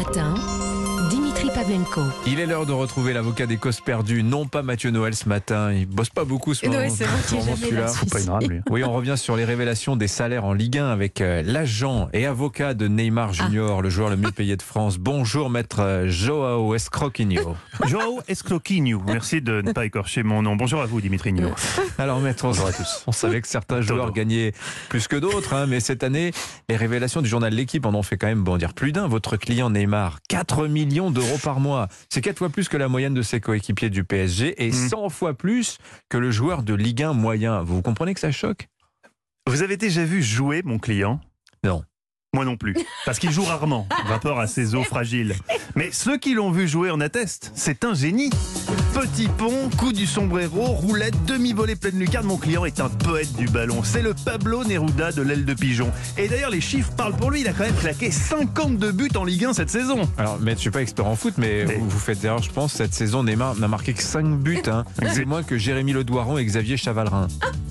matin, Dimitri Pavlenko. Il est l'heure de retrouver l'avocat des causes perdues, non pas Mathieu Noël ce matin. Il bosse pas beaucoup ce moment. C'est vrai qu'il est jamais là. Faut pas une rame, lui. Oui, on revient sur les révélations des salaires en Ligue 1 avec l'agent et avocat de Neymar Junior, le joueur le mieux payé de France. Bonjour maître Joao Escroquinho. Joao Escroquinho, merci de ne pas écorcher mon nom. Bonjour à vous Dimitri Nino. Alors maître, bonjour à tous. On savait que certains joueurs gagnaient plus que d'autres, mais cette année, les révélations du journal L'Équipe en ont fait quand même bondir plus d'un. Votre client Neymar, 4 millions d'euros par mois. C'est 4 fois plus que la moyenne de ses coéquipiers du PSG et 100 fois plus que le joueur de Ligue 1 moyen. Vous comprenez que ça choque? Vous avez déjà vu jouer mon client? Non. Moi non plus, parce qu'il joue rarement, rapport à ses os fragiles. Mais ceux qui l'ont vu jouer en attestent, c'est un génie. Petit pont, coup du sombrero, roulette, demi-volée pleine lucarne, mon client est un poète du ballon. C'est le Pablo Neruda de l'aile de pigeon. Et d'ailleurs, les chiffres parlent pour lui, il a quand même claqué 52 buts en Ligue 1 cette saison. Alors, maître, je suis pas expert en foot, mais vous faites erreur, je pense. Cette saison, Neymar n'a marqué que 5 buts. C'est moins que Jérémy Le Doiron et Xavier Chavalrin.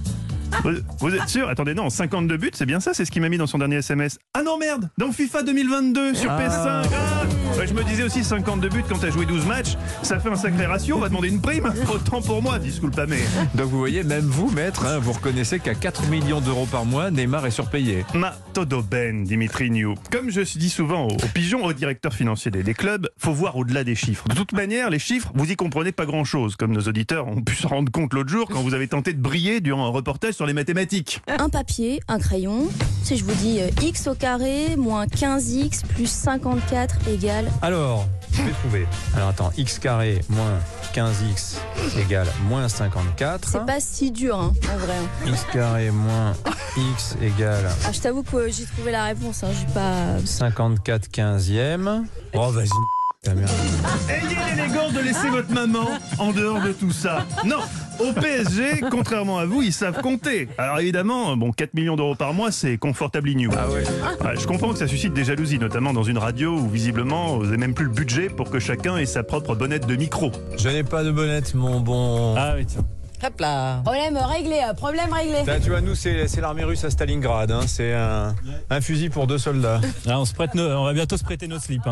Vous êtes sûr? Attendez, non, 52 buts, c'est bien ça? C'est ce qu'il m'a mis dans son dernier SMS. Ah non, merde! Dans FIFA 2022 sur PS5. Ouais, je me disais aussi 52 buts quand t'as joué 12 matchs. Ça fait un sacré ratio, on va demander une prime. Autant pour moi, disculpa mais. Donc vous voyez, même vous, maître, vous reconnaissez qu'à 4 millions d'euros par mois, Neymar est surpayé. Ma todo ben, Dimitri New. Comme je dis souvent aux pigeons, aux directeurs financiers des clubs, faut voir au-delà des chiffres. De toute manière, les chiffres, vous y comprenez pas grand-chose, comme nos auditeurs ont pu s'en rendre compte l'autre jour quand vous avez tenté de briller durant un reportage sur les mathématiques. Un papier, un crayon. Si je vous dis x au carré moins 15x plus 54 égale... Alors, je vais trouver. Alors attends, x carré moins 15x égale moins 54. C'est pas si dur, hein, en vrai. X carré moins x égale... Ah, je t'avoue que j'ai trouvé la réponse, hein, j'ai pas... 54 15e. Oh, vas-y. Ta merde. Ayez l'élégance de laisser votre maman en dehors de tout ça. Non, au PSG, contrairement à vous, ils savent compter. Alors évidemment, 4 millions d'euros par mois, c'est confortably new. Ah ouais. Je comprends que ça suscite des jalousies, notamment dans une radio où visiblement, vous n'avez même plus le budget pour que chacun ait sa propre bonnette de micro. Je n'ai pas de bonnette, mon bon... Ah oui, tiens. Hop là. Problème réglé, problème réglé. Là, tu vois, nous, c'est l'armée russe à Stalingrad. C'est un fusil pour 2 soldats. Là, on va bientôt se prêter nos slips.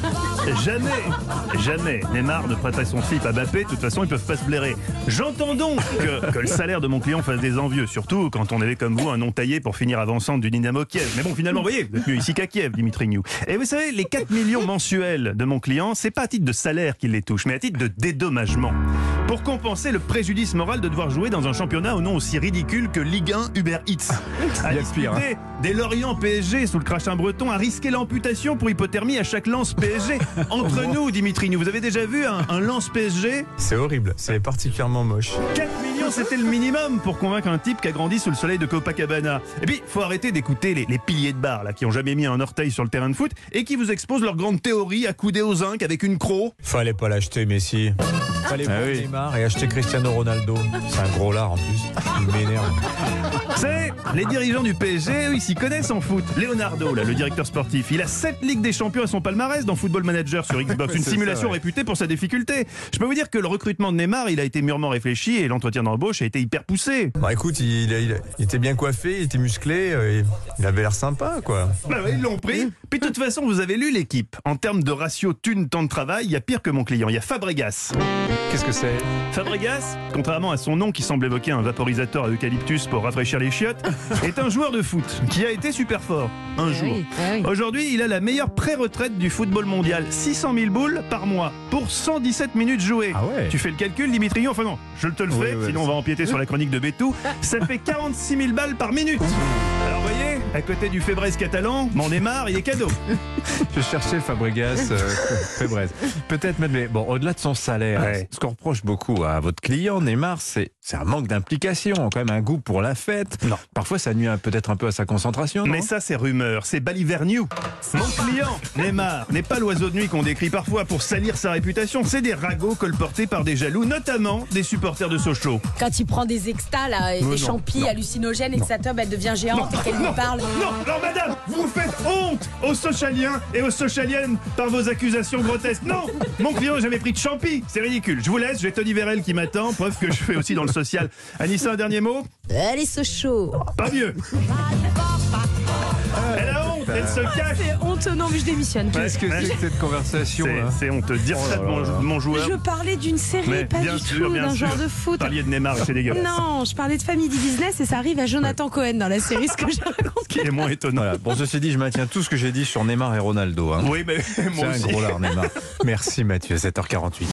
Jamais Neymar ne prêterait son slip à Mbappé. De toute façon, ils peuvent pas se blairer. J'entends donc que le salaire de mon client fasse des envieux, surtout quand on avait comme vous un nom taillé pour finir avant-centre du Dynamo Kiev. Mais bon, finalement, vous voyez, vous êtes mieux ici qu'à Kiev, Dimitri New. Et vous savez, les 4 millions mensuels de mon client, c'est pas à titre de salaire qu'il les touche, mais à titre de dédommagement. Pour compenser le préjudice moral de devoir jouer dans un championnat au nom aussi ridicule que Ligue 1 Uber Eats. À disputer des Lorient PSG sous le crachin breton, à risquer l'amputation pour hypothermie à chaque lance PSG. Entre nous, Dimitri, vous avez déjà vu un lance PSG? C'est horrible, c'est particulièrement moche. 4 millions, c'était le minimum pour convaincre un type qui a grandi sous le soleil de Copacabana. Et puis, faut arrêter d'écouter les piliers de bar là, qui ont jamais mis un orteil sur le terrain de foot et qui vous exposent leur grande théorie accoudée au zinc avec une croc. Fallait pas l'acheter, Messi. Fallait prendre Neymar et acheter Cristiano Ronaldo. C'est un gros lard en plus. Il m'énerve. C'est les dirigeants du PSG, eux, ils s'y connaissent en foot. Leonardo, là, le directeur sportif, il a 7 Ligues des Champions à son palmarès dans Football Manager sur Xbox. Une simulation réputée pour sa difficulté. Je peux vous dire que le recrutement de Neymar, il a été murement réfléchi et l'entretien d'embauche a été hyper poussé. Bah écoute, il était bien coiffé, il était musclé, il avait l'air sympa, quoi. Bah ouais, ils l'ont pris. Puis de toute façon, vous avez lu l'équipe. En termes de ratio thune-temps de travail, il y a pire que mon client. Il y a Fabregas. Qu'est-ce que c'est? Fabregas, contrairement à son nom qui semble évoquer un vaporisateur à eucalyptus pour rafraîchir les chiottes, est un joueur de foot qui a été super fort un jour. Aujourd'hui, il a la meilleure pré-retraite du football mondial. 600 000 boules par mois pour 117 minutes jouées. Ah ouais. Tu fais le calcul, Dimitri? Enfin non, je te le fais, sinon on va empiéter sur la chronique de Bétou. Ça fait 46 000 balles par minute. Alors vous voyez, à côté du Fébrez catalan, mon Neymar, il est cadeau. Je cherchais Fabregas. Fébrez. Peut-être, mais bon, au-delà de son salaire, ce qu'on reproche beaucoup à votre client, Neymar, c'est un manque d'implication, quand même un goût pour la fête. Non. Parfois, ça nuit peut-être un peu à sa concentration, non? Mais ça, c'est rumeur, c'est balivernew. Mon client, Neymar, n'est pas l'oiseau de nuit qu'on décrit parfois pour salir sa réputation. C'est des ragots colportés par des jaloux, notamment des supporters de Sochaux. Quand il prend des extas là, et des champis hallucinogènes et que sa teub elle devient géante et qu'elle lui parle. Non, alors madame, vous faites honte aux socialiens et aux socialiennes par vos accusations grotesques. Non, mon client n'a jamais pris de champi, c'est ridicule. Je vous laisse, j'ai Tony Vérel qui m'attend, preuve que je fais aussi dans le social. Anissa, un dernier mot? Allez, Sochaux. Pas mieux. Elle a honte. Elle se cache. C'est honteux, non, mais je démissionne. Qu'est-ce que c'est que cette conversation là? C'est honteux. Dire ça de mon joueur. Je parlais d'une série, Mais pas bien du sûr, tout bien d'un sûr. genre de foot. Vous parliez de Neymar, c'est dégueulasse. Non, je parlais de Family Business et ça arrive à Jonathan Cohen dans la série, ce que j'ai raconté. Qui est moins étonnant. Voilà. Bon, ceci dit, je maintiens tout ce que j'ai dit sur Neymar et Ronaldo. Hein. Oui, mais moi C'est aussi. un gros lard, Neymar. Merci Mathieu, 7h48.